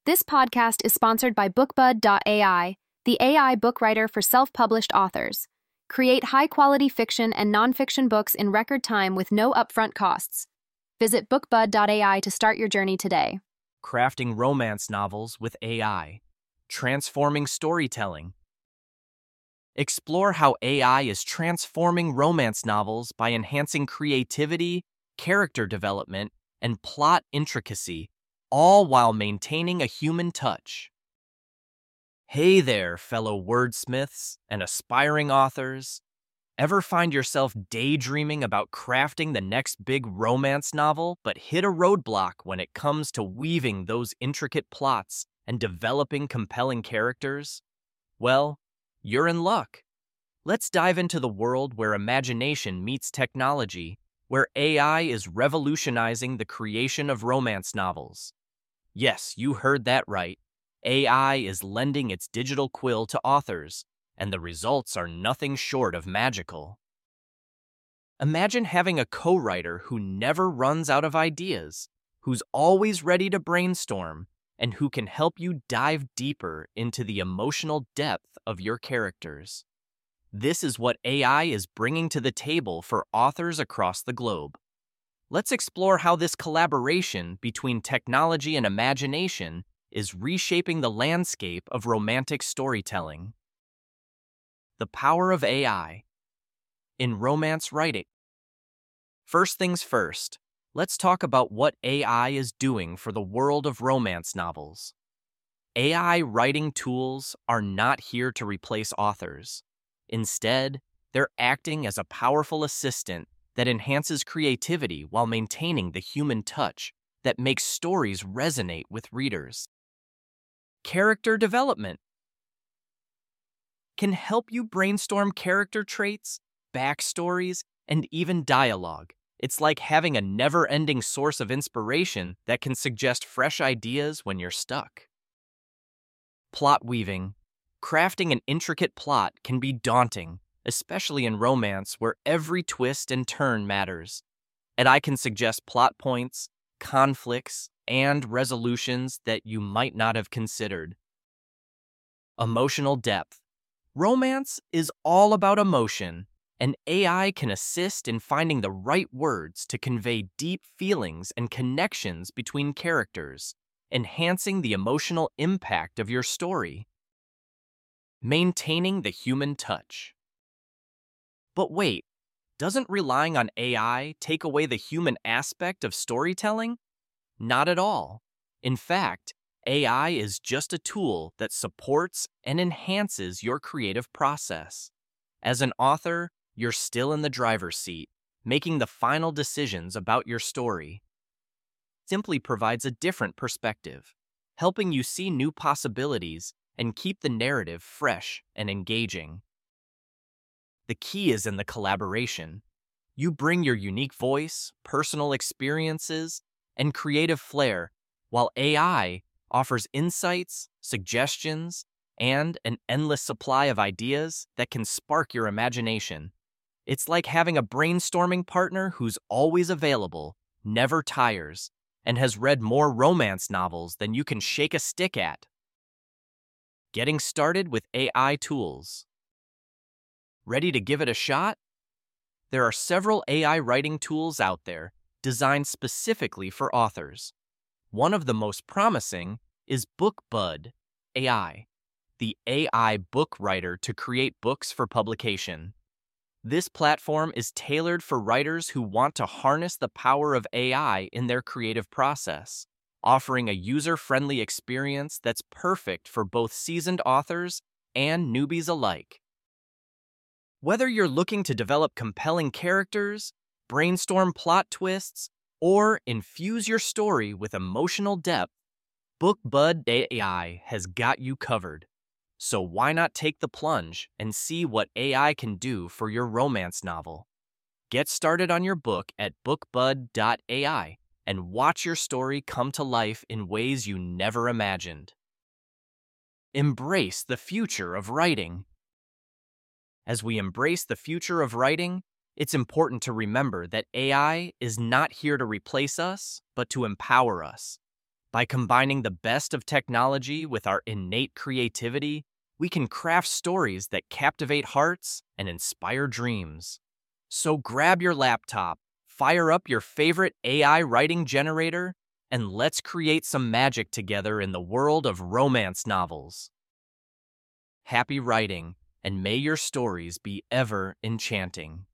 This podcast is sponsored by BookBud.ai, the AI book writer for self-published authors. Create high-quality fiction and nonfiction books in record time with no upfront costs. Visit BookBud.ai to start your journey today. Crafting romance novels with AI. Transforming storytelling. Explore how AI is transforming romance novels by enhancing creativity, character development, and plot intricacy, all while maintaining a human touch. Hey there, fellow wordsmiths and aspiring authors. Ever find yourself daydreaming about crafting the next big romance novel, but hit a roadblock when it comes to weaving those intricate plots and developing compelling characters? Well, you're in luck. Let's dive into the world where imagination meets technology, where AI is revolutionizing the creation of romance novels. Yes, you heard that right. AI is lending its digital quill to authors, and the results are nothing short of magical. Imagine having a co-writer who never runs out of ideas, who's always ready to brainstorm, and who can help you dive deeper into the emotional depth of your characters. This is what AI is bringing to the table for authors across the globe. Let's explore how this collaboration between technology and imagination is reshaping the landscape of romantic storytelling. The power of AI in romance writing. First things first, let's talk about what AI is doing for the world of romance novels. AI writing tools are not here to replace authors. Instead, they're acting as a powerful assistant that enhances creativity while maintaining the human touch that makes stories resonate with readers. Character development can help you brainstorm character traits, backstories, and even dialogue. It's like having a never-ending source of inspiration that can suggest fresh ideas when you're stuck. Plot weaving. Crafting an intricate plot can be daunting, especially in romance where every twist and turn matters. And I can suggest plot points, conflicts, and resolutions that you might not have considered. Emotional depth. Romance is all about emotion, and AI can assist in finding the right words to convey deep feelings and connections between characters, enhancing the emotional impact of your story. Maintaining the human touch. But wait, doesn't relying on AI take away the human aspect of storytelling? Not at all. In fact, AI is just a tool that supports and enhances your creative process. As an author, you're still in the driver's seat, making the final decisions about your story. Simply provides a different perspective, helping you see new possibilities and keep the narrative fresh and engaging. The key is in the collaboration. You bring your unique voice, personal experiences, and creative flair, while AI offers insights, suggestions, and an endless supply of ideas that can spark your imagination. It's like having a brainstorming partner who's always available, never tires, and has read more romance novels than you can shake a stick at. Getting started with AI tools. Ready to give it a shot? There are several AI writing tools out there designed specifically for authors. One of the most promising is BookBud AI, the AI book writer to create books for publication. This platform is tailored for writers who want to harness the power of AI in their creative process, offering a user-friendly experience that's perfect for both seasoned authors and newbies alike. Whether you're looking to develop compelling characters, brainstorm plot twists, or infuse your story with emotional depth, BookBud AI has got you covered. So why not take the plunge and see what AI can do for your romance novel? Get started on your book at BookBud.ai and watch your story come to life in ways you never imagined. Embrace the future of writing. As we embrace the future of writing, it's important to remember that AI is not here to replace us, but to empower us. By combining the best of technology with our innate creativity, we can craft stories that captivate hearts and inspire dreams. So grab your laptop, fire up your favorite AI writing generator, and let's create some magic together in the world of romance novels. Happy writing, and may your stories be ever enchanting.